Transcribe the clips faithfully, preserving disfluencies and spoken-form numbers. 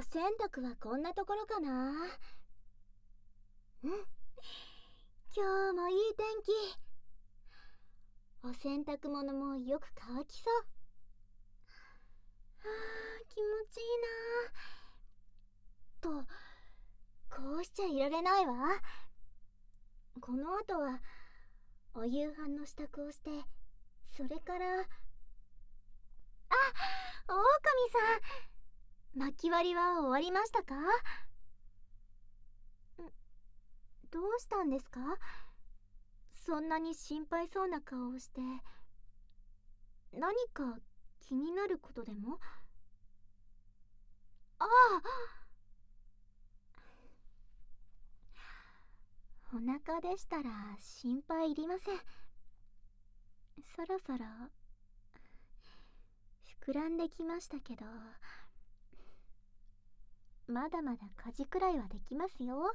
洗濯はこんなところかな。うん、今日もいい天気。お洗濯物もよく乾きそう。はあ、気持ちいいな。と、こうしちゃいられないわ。この後はお夕飯の支度をして、それから。あ、狼さん、薪割りは終わりましたか？ん、どうしたんですか？そんなに心配そうな顔をして。何か気になることでも？ああ、お腹でしたら心配いりません。そろそろ膨らんできましたけど、まだまだ家事くらいはできますよ。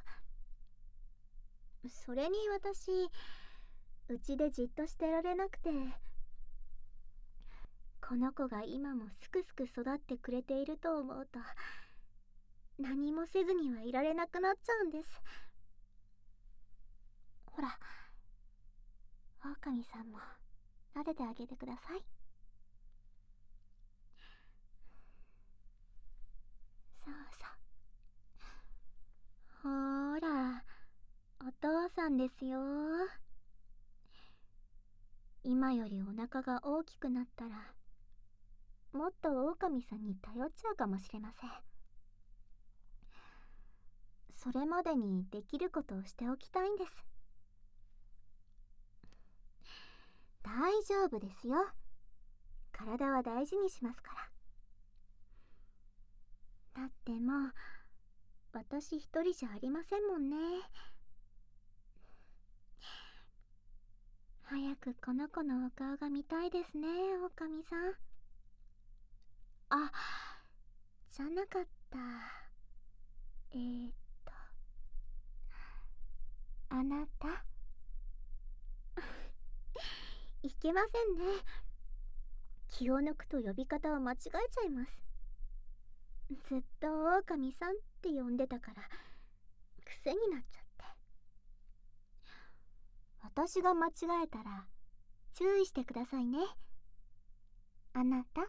それに私、うちでじっとしてられなくて、この子が今もすくすく育ってくれていると思うと、何もせずにはいられなくなっちゃうんです。ほら、狼さんも撫でてあげてください。そうそう。ほーら、お父さんですよ。今よりお腹が大きくなったら、もっと狼さんに頼っちゃうかもしれません。それまでにできることをしておきたいんです。大丈夫ですよ。体は大事にしますから。だってもう、私一人じゃありませんもんね。早くこの子のお顔が見たいですね、狼さん。あ、じゃなかった。えーっと、あなたいけませんね。気を抜くと呼び方を間違えちゃいます。ずっと狼さんって呼んでたから癖になっちゃって。私が間違えたら注意してくださいね、あなた。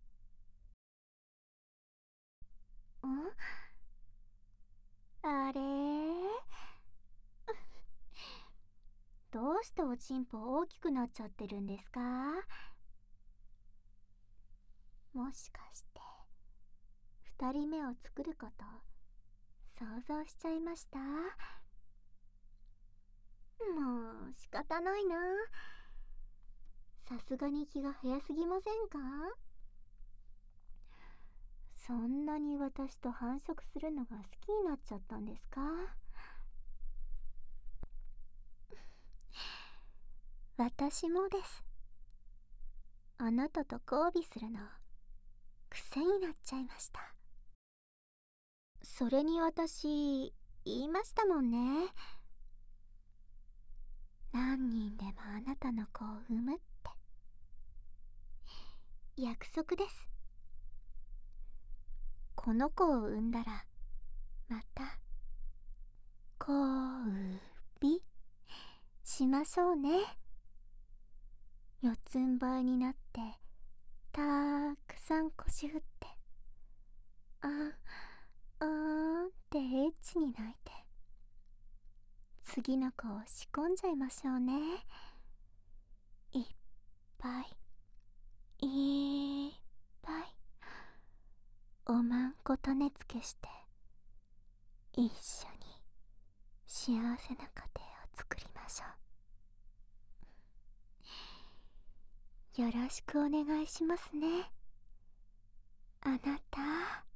ん？あれどうしておちんぽ大きくなっちゃってるんですか？もしかして二人目を作ること想像しちゃいました？もう仕方ないな。さすがに気が早すぎませんか？そんなに私と繁殖するのが好きになっちゃったんですか？私もです。あなたと交尾するの癖になっちゃいました。それに私言いましたもんね。何人でもあなたの子を産むって約束です。この子を産んだらまた交尾しましょうね。四つん這いになってたくさん腰振って、あんあーんってエッチに泣いて、次の子を仕込んじゃいましょうね。いっぱいいっぱいおまんこ種付けして、一緒に幸せな家庭を作りましょう。よろしくお願いしますね、あなた。